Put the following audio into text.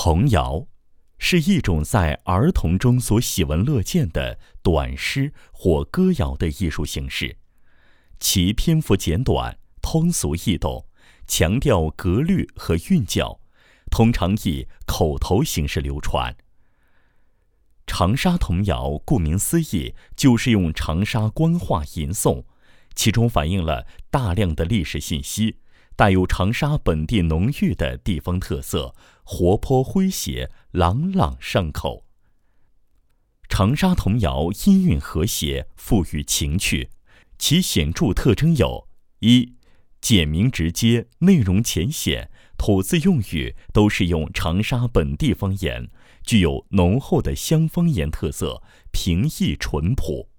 童谣是一种在儿童中所喜闻乐见的短诗或歌谣的艺术形式，其篇幅简短，通俗易懂，强调格律和韵脚，通常以口头形式流传。长沙童谣顾名思义，就是用长沙官话吟诵，其中反映了大量的历史信息，带有长沙本地浓郁的地方特色，活泼诙谐，朗朗上口。长沙童谣音韵和谐，富于情趣，其显著特征有：一、简明直接，内容浅显，吐字用语都是用长沙本地方言，具有浓厚的乡方言特色，平易淳朴。